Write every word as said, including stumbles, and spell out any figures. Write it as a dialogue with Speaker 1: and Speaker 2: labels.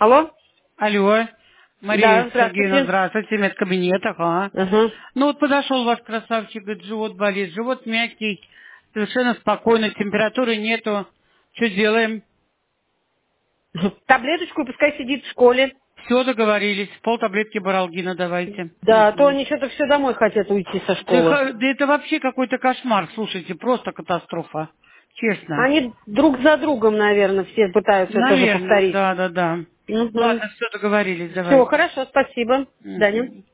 Speaker 1: Алло?
Speaker 2: Алло,
Speaker 1: Да,
Speaker 2: Мария Сергеевна,
Speaker 1: здравствуйте.
Speaker 2: здравствуйте, медкабинет, ага.
Speaker 1: Угу.
Speaker 2: Ну вот подошел ваш красавчик, говорит, живот болит, живот мягкий, совершенно спокойно, температуры нету. Что делаем?
Speaker 1: Таблеточку, пускай сидит в школе.
Speaker 2: Все договорились, пол таблетки баралгина давайте.
Speaker 1: Да, а то
Speaker 2: Мгм.
Speaker 1: они что-то все домой хотят уйти со
Speaker 2: Да,
Speaker 1: школы.
Speaker 2: ха- да это вообще какой-то кошмар, слушайте, просто катастрофа, честно.
Speaker 1: Они друг за другом, наверное, все пытаются тоже
Speaker 2: Наверное,
Speaker 1: повторить.
Speaker 2: да, да, да.
Speaker 1: Угу.
Speaker 2: Ладно, все договорились,
Speaker 1: Все,
Speaker 2: давайте.
Speaker 1: хорошо, спасибо. До свидания.
Speaker 2: Мгм.